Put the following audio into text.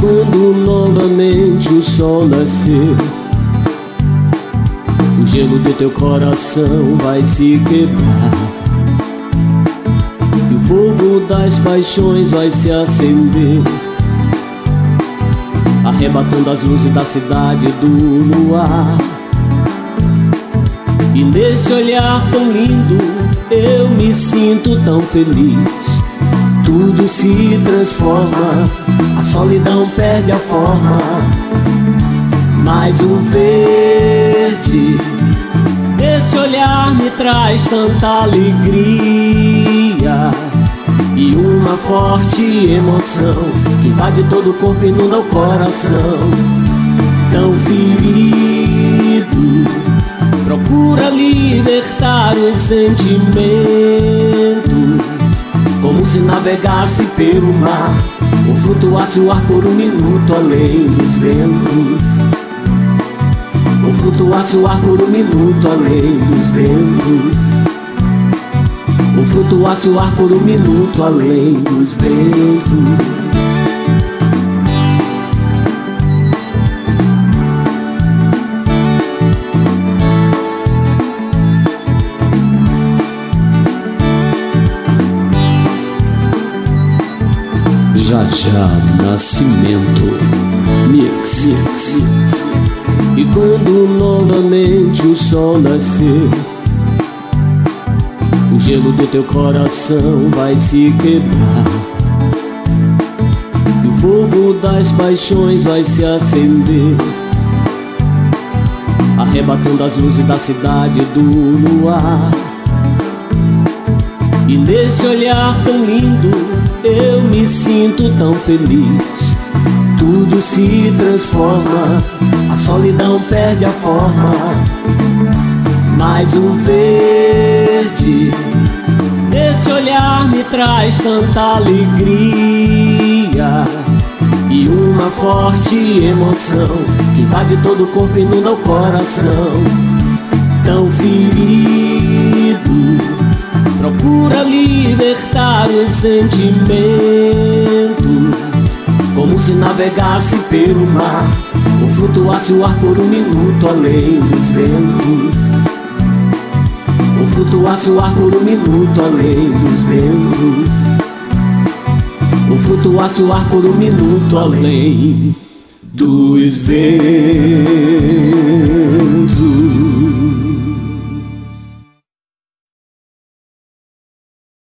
quando novamente o sol nascer, o gelo do teu coração vai se quebrar e o fogo das paixões vai se acender, arrebatando as luzes da cidade do luar. E nesse olhar tão lindo eu me sinto tão feliz. Tudo se transforma, a solidão perde a forma, mas o verde desse olhar me traz tanta alegria e uma forte emoção que invade todo o corpo e inunda o coração. Tão ferido, procura libertar os sentimentos, como se navegasse pelo mar, ou flutuasse o ar por um minuto além dos ventos, ou flutuasse o ar por um minuto além dos ventos, ou flutuasse o ar por um minuto além dos ventos. Já Nascimento Mix. E quando novamente o sol nascer, o gelo do teu coração vai se quebrar e o fogo das paixões vai se acender, arrebatando as luzes da cidade do luar. E nesse olhar tão lindo eu me sinto tão feliz. Tudo se transforma, a solidão perde a forma, mas o verde desse olhar me traz tanta alegria e uma forte emoção que invade todo o corpo e inunda o coração. Tão ferido, procura libertar os sentimentos, como se navegasse pelo mar, ou flutuasse o ar por um minuto além dos ventos, ou flutuasse o ar por um minuto além dos ventos, ou flutuasse o ar por um minuto além dos ventos.